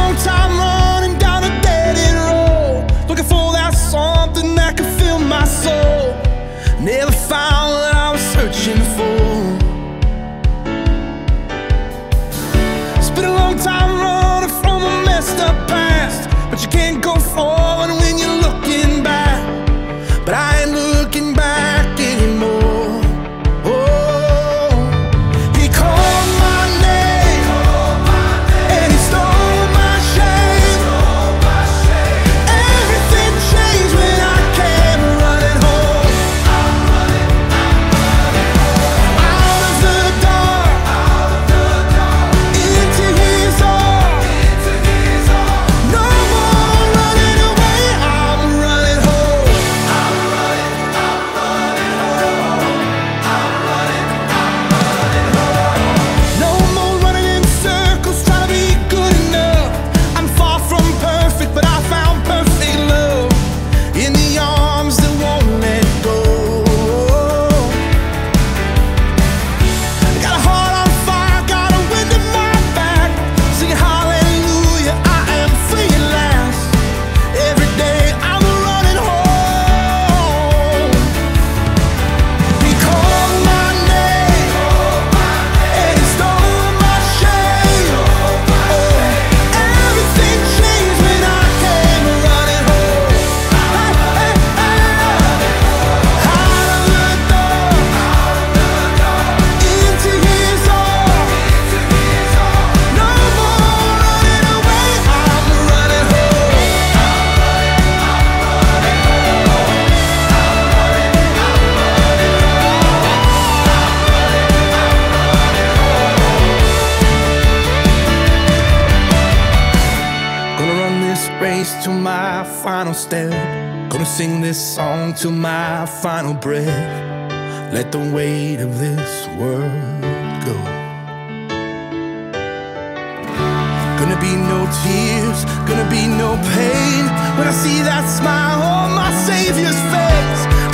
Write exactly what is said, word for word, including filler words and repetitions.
long time running down a dead-end road, looking for that something that could fill my soul. Never found what I was searching for. It's been a long time running from a messed up past, but you can't go forward when you're looking back. But I ain't looking back anymore. Oh, he called my name, and he stole my shame. Everything changed when I came running home. Out of the dark, into his arms. No more running away, I'm running home. No more running in circles trying to be good enough. I'm far from perfect, but I found perfect love in the arms that won't let go. Got a heart on fire, got a wind in my back, singing hallelujah, I am free at last. Every day I'm running home. He called my name, and he stole my shame. Everything changed when I came running home. Hey, hey, hey. Out of the dark, into his arms. No more running away, I'm running home. Gonna run this race to my final step. Gonna sing this song till my final breath. Let the weight of this world go. Gonna be no tears, gonna be no pain when I see that smile on my Savior's face.